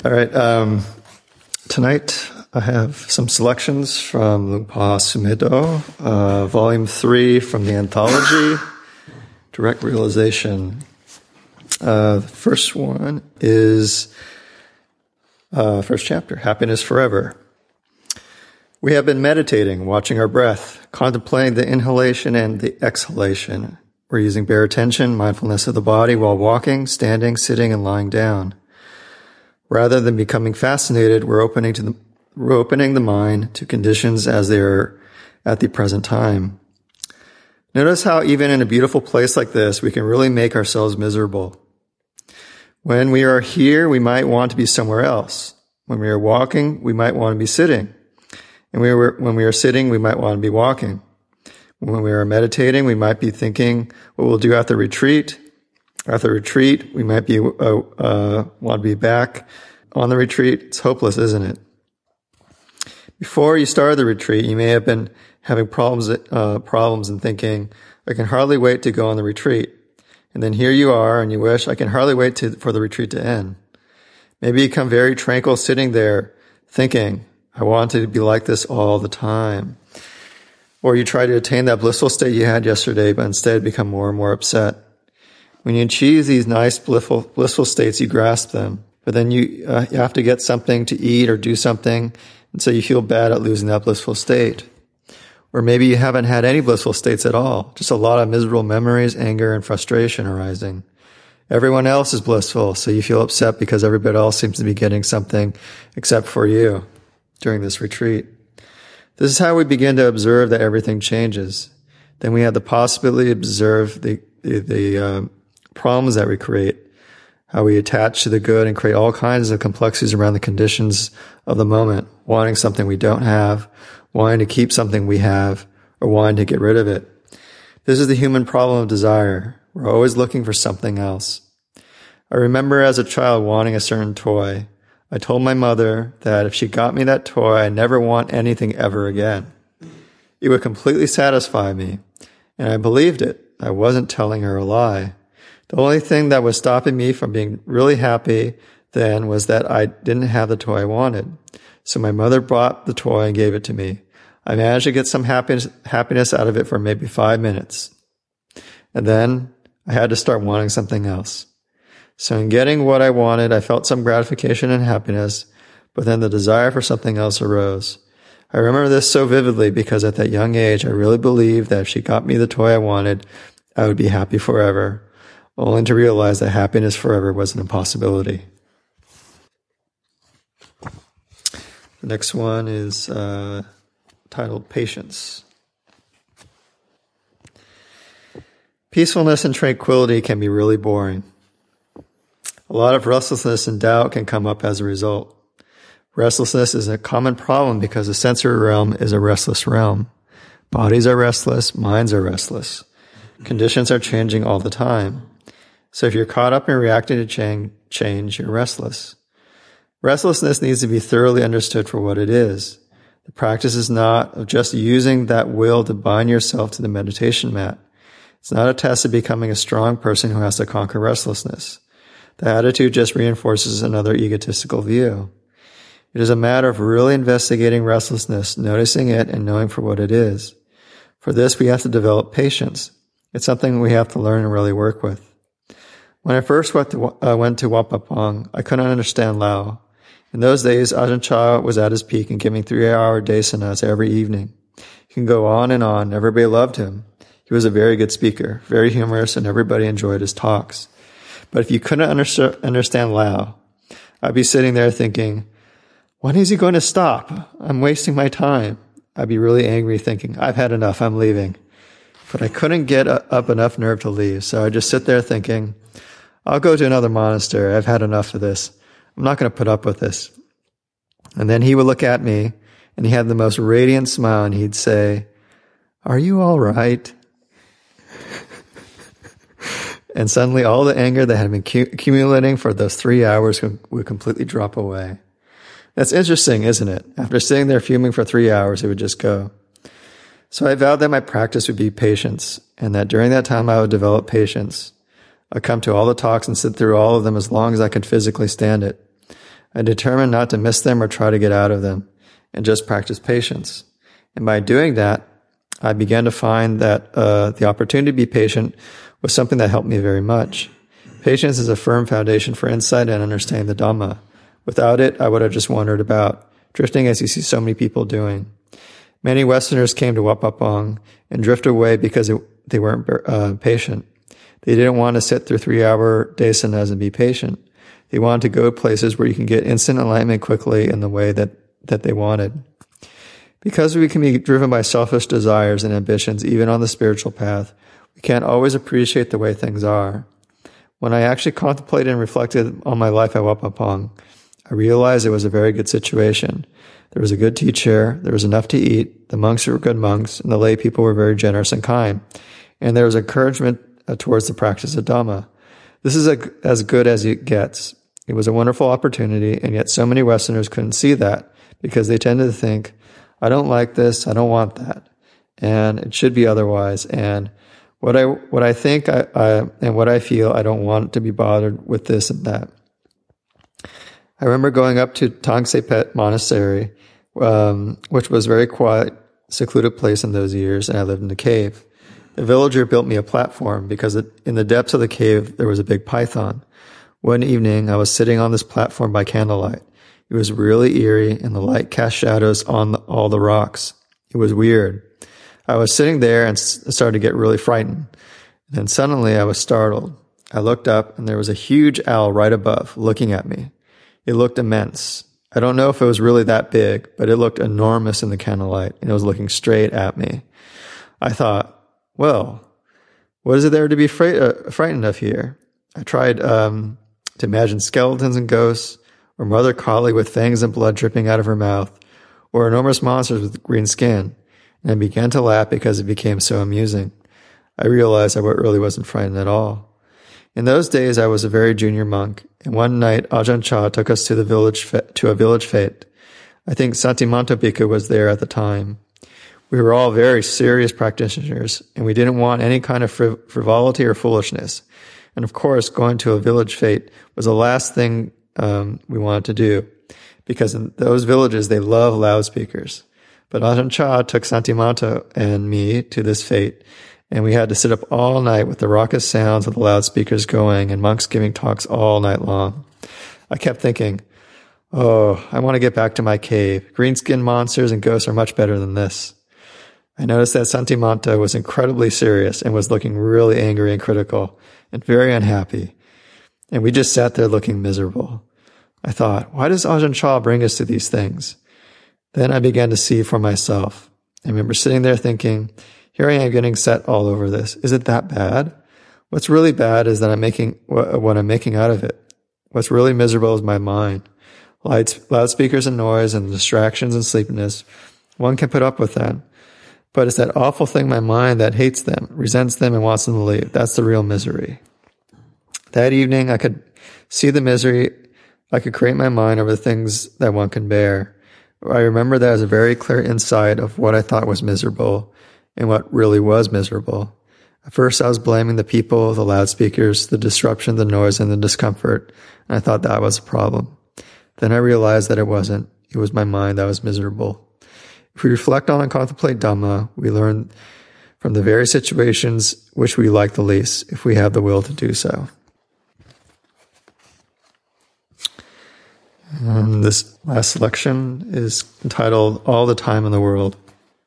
All right. Tonight I have some selections from Lupa Sumedho, Volume 3 from the anthology, Direct Realization. The first one is first chapter, Happiness Forever. We have been meditating, watching our breath, contemplating the inhalation and the exhalation. We're using bare attention, mindfulness of the body while walking, standing, sitting, and lying down. Rather than becoming fascinated, we're opening the mind to conditions as they are at the present time. Notice how even in a beautiful place like this, we can really make ourselves miserable. When we are here, we might want to be somewhere else. When we are walking, we might want to be sitting. And when we are sitting, we might want to be walking. When we are meditating, we might be thinking what we'll do after retreat. After retreat, we might be want to be back on the retreat. It's hopeless, isn't it? Before you started the retreat, you may have been having problems and thinking, I can hardly wait to go on the retreat. And then here you are, and you wish, I can hardly wait for the retreat to end. Maybe you become very tranquil sitting there thinking, I want to be like this all the time. Or you try to attain that blissful state you had yesterday, but instead become more and more upset. When you achieve these nice blissful states, you grasp them. But then you have to get something to eat or do something, and so you feel bad at losing that blissful state. Or maybe you haven't had any blissful states at all, just a lot of miserable memories, anger, and frustration arising. Everyone else is blissful, so you feel upset because everybody else seems to be getting something except for you during this retreat. This is how we begin to observe that everything changes. Then we have the possibility to observe the problems that we create, how we attach to the good and create all kinds of complexities around the conditions of the moment, wanting something we don't have, wanting to keep something we have, or wanting to get rid of it. This is the human problem of desire. We're always looking for something else. I remember as a child wanting a certain toy. I told my mother that if she got me that toy, I'd never want anything ever again. It would completely satisfy me, and I believed it. I wasn't telling her a lie. The only thing that was stopping me from being really happy then was that I didn't have the toy I wanted. So my mother bought the toy and gave it to me. I managed to get some happiness out of it for maybe 5 minutes. And then I had to start wanting something else. So in getting what I wanted, I felt some gratification and happiness, but then the desire for something else arose. I remember this so vividly because at that young age, I really believed that if she got me the toy I wanted, I would be happy forever, only to realize that happiness forever was an impossibility. The next one is titled Patience. Peacefulness and tranquility can be really boring. A lot of restlessness and doubt can come up as a result. Restlessness is a common problem because the sensory realm is a restless realm. Bodies are restless, minds are restless. Conditions are changing all the time. So if you're caught up in reacting to change, you're restless. Restlessness needs to be thoroughly understood for what it is. The practice is not of just using that will to bind yourself to the meditation mat. It's not a test of becoming a strong person who has to conquer restlessness. The attitude just reinforces another egotistical view. It is a matter of really investigating restlessness, noticing it, and knowing for what it is. For this, we have to develop patience. It's something we have to learn and really work with. When I first went to Wat Pah Pong, I couldn't understand Lao. In those days, Ajahn Chah was at his peak and giving 3-hour desanas every evening. He can go on and on. Everybody loved him. He was a very good speaker, very humorous, and everybody enjoyed his talks. But if you couldn't understand Lao, I'd be sitting there thinking, when is he going to stop? I'm wasting my time. I'd be really angry thinking, I've had enough, I'm leaving. But I couldn't get up enough nerve to leave, so I'd just sit there thinking, I'll go to another monastery. I've had enough of this. I'm not going to put up with this. And then he would look at me, and he had the most radiant smile, and he'd say, are you all right? And suddenly all the anger that had been accumulating for those 3 hours would completely drop away. That's interesting, isn't it? After sitting there fuming for 3 hours, it would just go. So I vowed that my practice would be patience, and that during that time I would develop patience. I'd come to all the talks and sit through all of them as long as I could physically stand it. I determined not to miss them or try to get out of them, and just practice patience. And by doing that, I began to find that the opportunity to be patient was something that helped me very much. Patience is a firm foundation for insight and understanding the Dhamma. Without it, I would have just wandered about, drifting as you see so many people doing. Many Westerners came to Wat Pah Pong and drifted away because they weren't patient. They didn't want to sit through 3-hour desanas and be patient. They wanted to go places where you can get instant enlightenment quickly in the way that they wanted. Because we can be driven by selfish desires and ambitions, even on the spiritual path, we can't always appreciate the way things are. When I actually contemplated and reflected on my life at Wat Pah Pong, I realized it was a very good situation. There was a good teacher, there was enough to eat, the monks were good monks, and the lay people were very generous and kind. And there was encouragement towards the practice of Dhamma. This is as good as it gets. It was a wonderful opportunity, and yet so many Westerners couldn't see that because they tended to think, I don't like this, I don't want that, and it should be otherwise. And what I think and what I feel, I don't want to be bothered with this and that. I remember going up to Tang Se Pet Monastery, which was a very quiet, secluded place in those years, and I lived in a cave. The villager built me a platform because in the depths of the cave there was a big python. One evening I was sitting on this platform by candlelight. It was really eerie, and the light cast shadows on all the rocks. It was weird. I was sitting there and started to get really frightened. And then suddenly I was startled. I looked up, and there was a huge owl right above, looking at me. It looked immense. I don't know if it was really that big, but it looked enormous in the candlelight, and it was looking straight at me. I thought, well, what is there to be frightened of here? I tried to imagine skeletons and ghosts, or Mother Kali with fangs and blood dripping out of her mouth, or enormous monsters with green skin, and I began to laugh because it became so amusing. I realized I really wasn't frightened at all. In those days, I was a very junior monk, and one night Ajahn Chah took us to a village fete. I think Santimanta Bhikkhu was there at the time. We were all very serious practitioners, and we didn't want any kind of frivolity or foolishness. And of course, going to a village fete was the last thing we wanted to do, because in those villages, they love loudspeakers. But Ajahn Chah took Santimanta and me to this fete, and we had to sit up all night with the raucous sounds of the loudspeakers going and monks giving talks all night long. I kept thinking, oh, I want to get back to my cave. Green-skinned monsters and ghosts are much better than this. I noticed that Santimanta was incredibly serious and was looking really angry and critical and very unhappy. And we just sat there looking miserable. I thought, why does Ajahn Chah bring us to these things? Then I began to see for myself. I remember sitting there thinking, here I am getting set all over this. Is it that bad? What's really bad is that I'm making what I'm making out of it. What's really miserable is my mind. Lights, loudspeakers and noise and distractions and sleepiness. One can put up with that. But it's that awful thing in my mind that hates them, resents them, and wants them to leave. That's the real misery. That evening, I could see the misery. I could create my mind over the things that one can bear. I remember that as a very clear insight of what I thought was miserable and what really was miserable. At first, I was blaming the people, the loudspeakers, the disruption, the noise, and the discomfort, and I thought that was a problem. Then I realized that it wasn't. It was my mind that was miserable. If we reflect on and contemplate Dhamma, we learn from the very situations which we like the least, if we have the will to do so. This last selection is entitled All the Time in the World.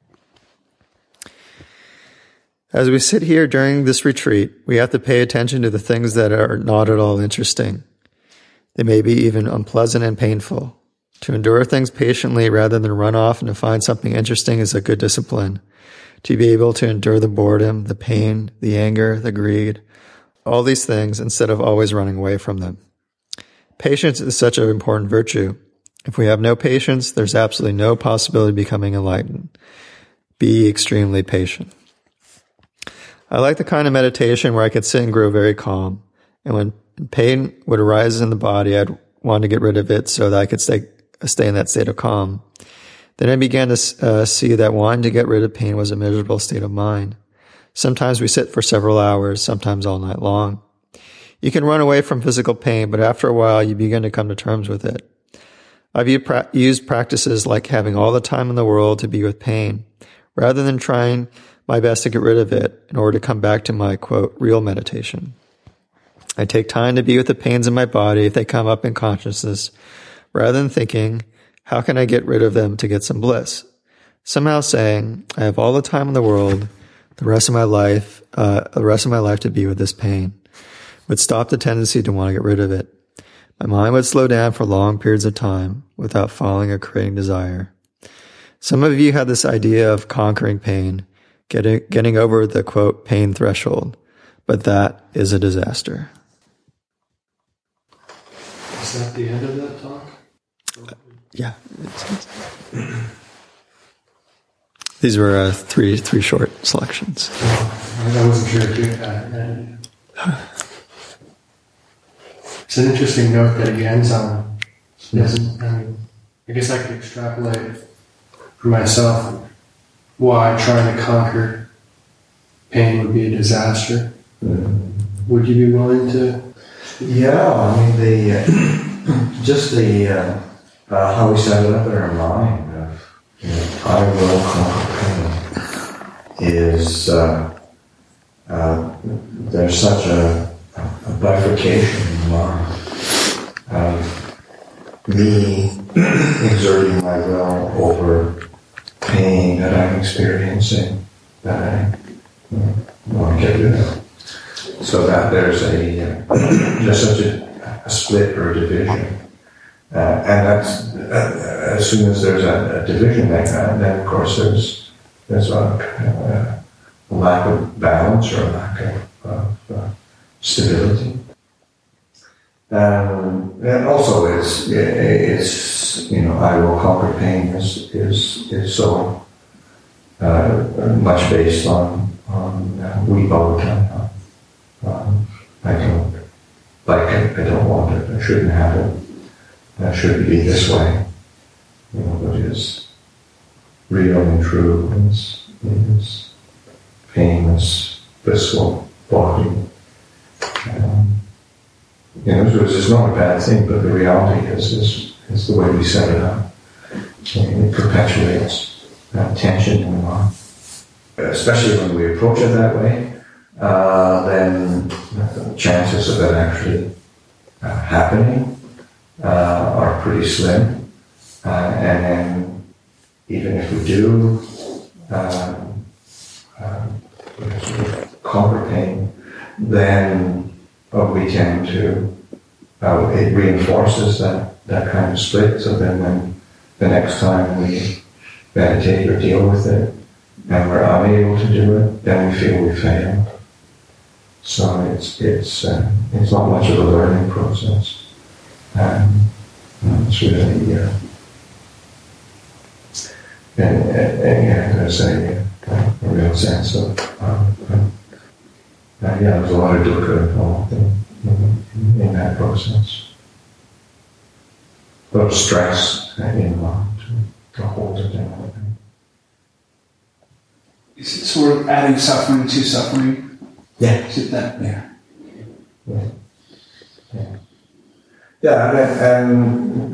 As we sit here during this retreat, we have to pay attention to the things that are not at all interesting. They may be even unpleasant and painful. To endure things patiently rather than run off and to find something interesting is a good discipline. To be able to endure the boredom, the pain, the anger, the greed, all these things instead of always running away from them. Patience is such an important virtue. If we have no patience, there's absolutely no possibility of becoming enlightened. Be extremely patient. I like the kind of meditation where I could sit and grow very calm. And when pain would arise in the body, I'd want to get rid of it so that I could stay in that state of calm. Then I began to see that wanting to get rid of pain was a miserable state of mind. Sometimes we sit for several hours, sometimes all night long. You can run away from physical pain, but after a while you begin to come to terms with it. I've used practices like having all the time in the world to be with pain, rather than trying my best to get rid of it in order to come back to my, quote, real meditation. I take time to be with the pains in my body if they come up in consciousness, rather than thinking, how can I get rid of them to get some bliss? Somehow saying, I have all the time in the world, the rest of my life to be with this pain, would stop the tendency to want to get rid of it. My mind would slow down for long periods of time without following or creating desire. Some of you have this idea of conquering pain, getting over the, quote, pain threshold, but that is a disaster. Is that the end of that talk? Yeah. These were three short selections. I wasn't sure if you had. It's an interesting note that he ends on. I guess I could extrapolate for myself why trying to conquer pain would be a disaster. Would you be willing to? Yeah, I mean how we set it up in our mind of I will conquer pain is there's such a bifurcation in the mind of me exerting my will over pain that I'm experiencing that I want to get rid of. So that there's such a split or a division. And that's, as soon as there's a division like that, then of course there's a lack of balance or a lack of stability. And also it's I will conquer pain is so much based on Vibhavata. I don't like it, I don't want it, I shouldn't have it, I shouldn't be this way. What is real and true is painless, blissful body. It's not a bad thing, but the reality is the way we set it up. It perpetuates tension in the mind. Especially when we approach it that way, then the chances of it actually happening are pretty slim. And then even if we do conquer pain, then we tend to, it reinforces that kind of split. So then when the next time we meditate or deal with it, and we're unable to do it, then we feel we failed. So it's not much of a learning process. It's really there's a real sense of there's a lot of dukkha involved in that process. A lot of stress involved to hold it down. Is it sort of adding suffering to suffering? Yeah. Is it that? Yeah. And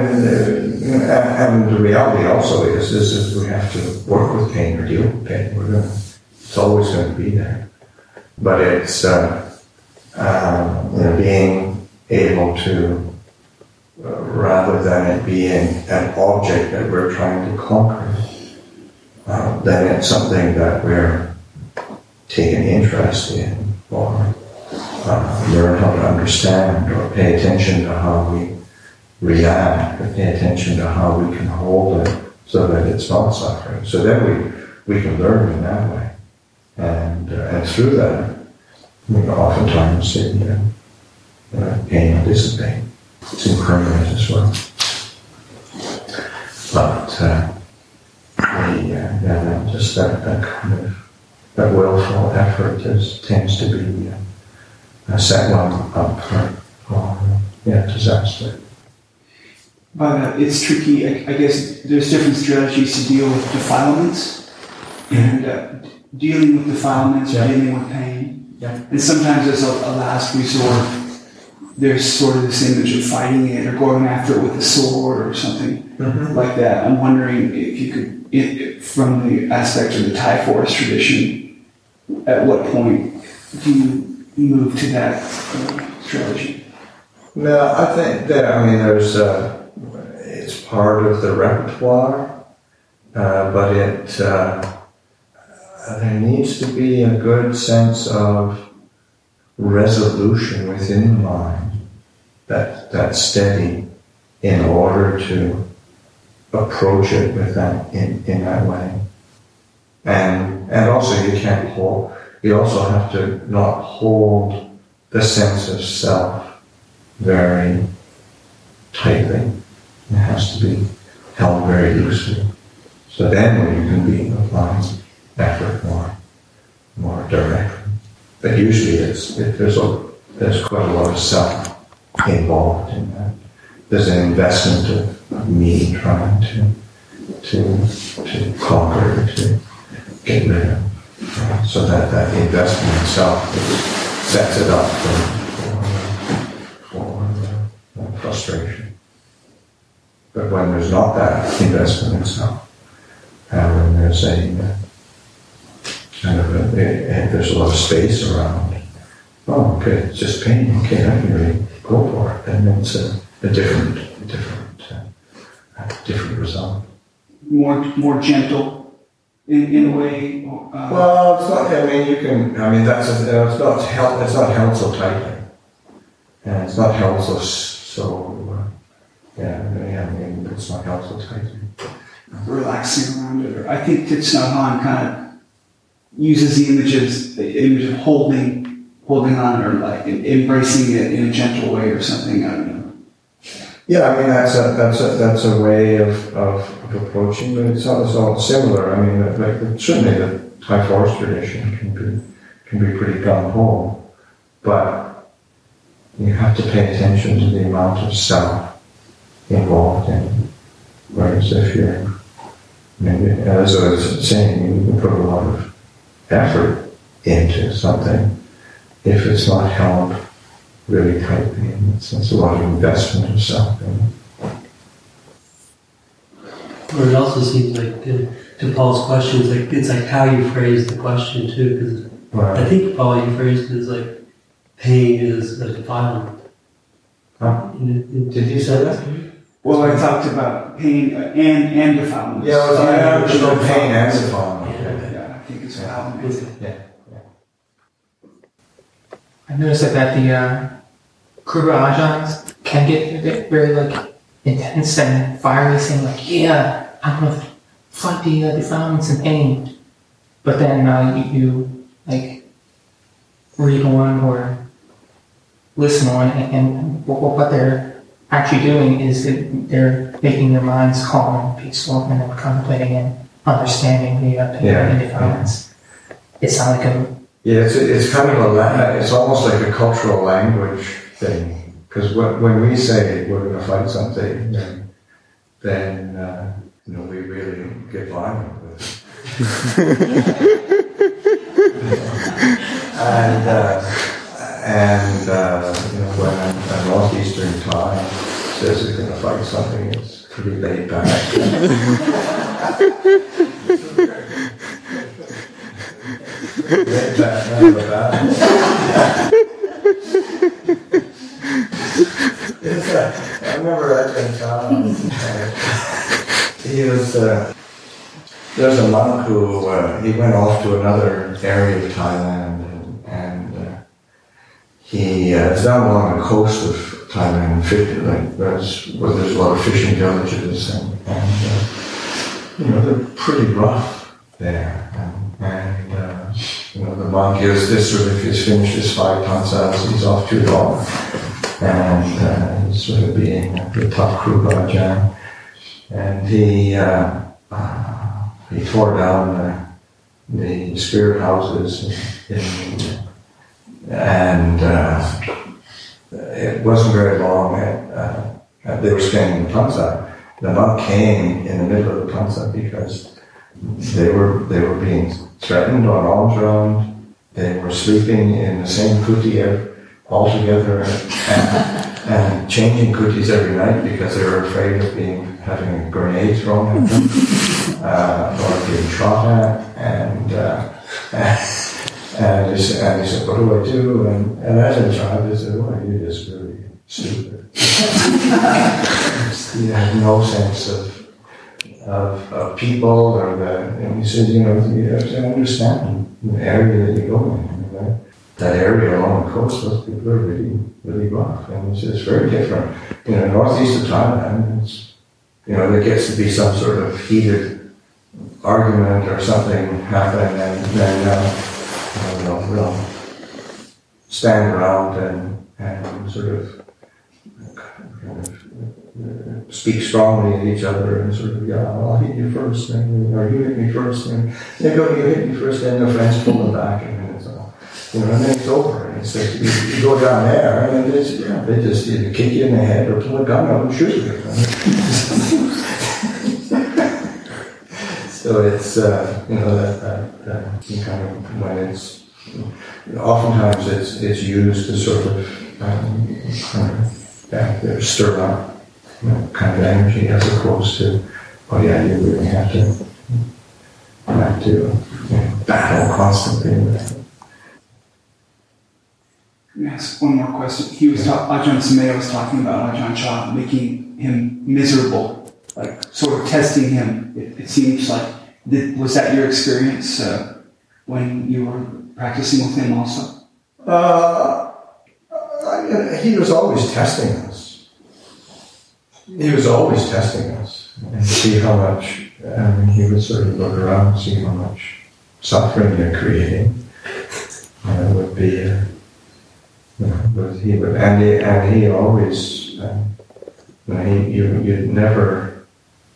the reality also is we have to work with pain or deal with pain. It's always going to be there. But it's being able to, rather than it being an object that we're trying to conquer, then it's something that we're taking interest in, or learn how to understand, or pay attention to how we react, or pay attention to how we can hold it so that it's not suffering. So then we can learn in that way. And through that, oftentimes pain will dissipate. It's impermanent as well. But just that kind of that willful effort tends to be set one up for disaster. But it's tricky. I guess there's different strategies to deal with defilements, and dealing with defilements or dealing with pain. Yeah. And sometimes as a last resort, there's sort of this image of fighting it or going after it with a sword or something like that. I'm wondering if you could, from the aspect of the Thai forest tradition, at what point do you move to that strategy? No, I think that, there's, it's part of the repertoire, but there needs to be a good sense of resolution within the mind that's steady in order to approach it with that in that way. And also you also have to not hold the sense of self very tightly. It has to be held very loosely. So then you can be applying effort more directly. But usually there's quite a lot of self involved in that. There's an investment of me trying to conquer, to get rid of. So that investment in self sets it up for frustration. But when there's not that investment in self, and when there's there's a lot of space around, oh, okay, it's just pain, okay, I can really go for it, and then it's a different result. More gentle in a way. Well, it's not. It's not held so tightly, and it's not held so. It's not held so tightly. Relaxing around it. I think Thich Nhat Hanh kind of uses the image of holding on, or like embracing it in a gentle way or something. I don't know. Yeah, that's a way of approaching, but it's all similar. Certainly the Thai forest tradition can be pretty gung-ho, but you have to pay attention to the amount of self involved in it. Whereas if as I was saying, you can put a lot of effort into something if it's not held really tightly, and it's a lot of investment of self in it. Or it also seems like, to Paul's questions, it's like how you phrase the question too, because I think Paul, you phrased it as like pain is violent. Huh? Did you say that? Well, I talked about pain and defilement. Yeah, I understood pain and defilement. Yeah, I think it's violent. Yeah. I noticed that the Kruger Ajahns can get very intense and fiery, saying I'm going to fight the defilements and pain. But then you read on or listen on, and what they're actually doing is that they're making their minds calm and peaceful, and then contemplating and understanding the pain and defilements. It's not like a it's kind of it's almost like a cultural language thing, because when we say we're going to fight something, then we really get violent with it. When a northeastern Thai says he's going to fight something, it's pretty laid back. I remember Ajahn Chah. He was there's a monk who he went off to another area of Thailand, and he it's down along the coast of Thailand, where there's a lot of fishing villages, and they're pretty rough there. And the monk is finished his 5 pansas, he's off to Dong, and he's sort of being the top Kruger Ajahn, and he tore down the spirit houses and it wasn't very long. They were staying in Pansa. The monk came in the middle of the Pansa because they were being threatened on all round. They were sleeping in the same kuti all together, and changing kutis every night because they were afraid of having a grenade thrown at them or being shot at, and he said, "What do I do?" And as a child, I said, "Well, you're just really stupid." He had no sense of people and he said, you have to understand the area that you go in. That area along the coast, those people are really, really rough, and it's very different. Northeast of Thailand, there gets to be some sort of heated argument or something happening, and then we'll stand around and sort of speak strongly at each other and sort of, I'll hit you first, or you hit me first, and they go, you hit me first, and their friends pull them back, and it's all, and then it's over. And it's like you go down there, and they just either kick you in the head or pull a gun out and shoot you. So it's that kind of when it's oftentimes it's used to sort of stir up kind of energy as opposed to, you really have to battle constantly with it. Ask one more question. Ajahn Sumedho was talking about Ajahn Chah making him miserable, like sort of testing him. It seems like, was that your experience when you were practicing with him also? He was always testing us. He was always testing us and see how much, he would sort of look around and see how much suffering you're creating. And it would be, but he would, and he always, you'd never,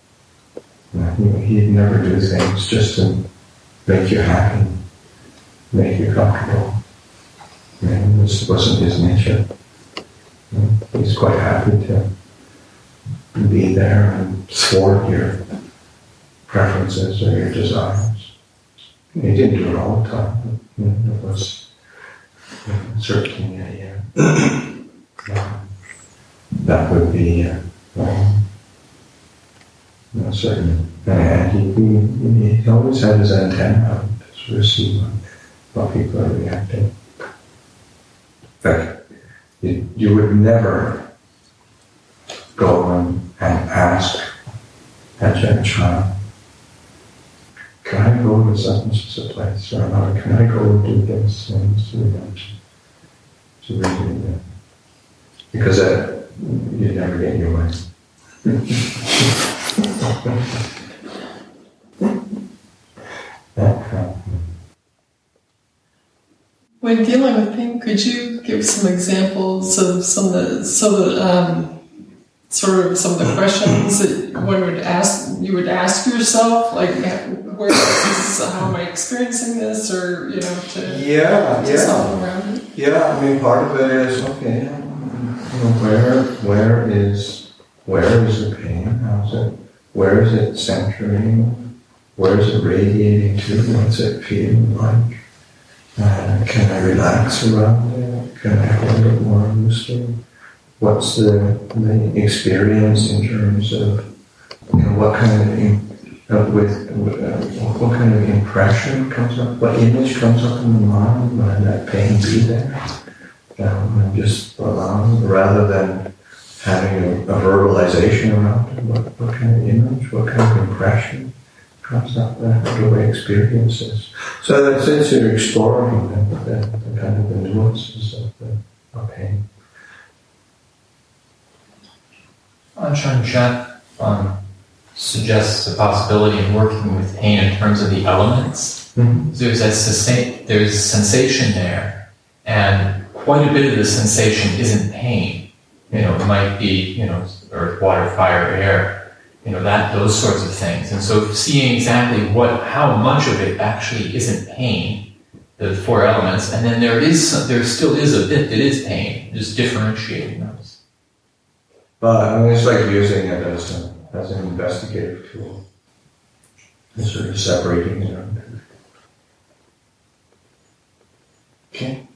he'd never do things just to make you happy, make you comfortable. This wasn't his nature. He's quite happy to be there and thwart your preferences or your desires. He didn't do it all the time. It was certainly that would be certain. And he always had his antenna out to sort of see what people are reacting. But you would never go and ask Ajahn Chah, can I go to such and such a place, or can I go and do this and to really, because you'd never get your way. When dealing with pain, could you give some examples of some of the questions that one would ask? You would ask yourself, like, where is this? How am I experiencing this? Or to solve around it. Yeah, part of it is where is the pain? How's it? Where is it centering? Where is it radiating to? What's it feeling like? Can I relax around it? Can I hold it more loosely? What's the experience in terms of what kind of impression comes up? What image comes up in the mind when that pain be there? And just allowing, rather than having a verbalization around it, what kind of image, what kind of impression comes up there? What do we experience this? So that's it, you're exploring the kind of the nuances of pain. Ajahn Chah suggests a possibility in working with pain in terms of the elements. Mm-hmm. There's sensation there, and quite a bit of the sensation isn't pain. It might be, earth, water, fire, air, those sorts of things. And so seeing exactly how much of it actually isn't pain, the four elements, and then there still is a bit that is pain, just differentiating those. But it's like using it as an investigative tool, and sort of separating it out. Okay.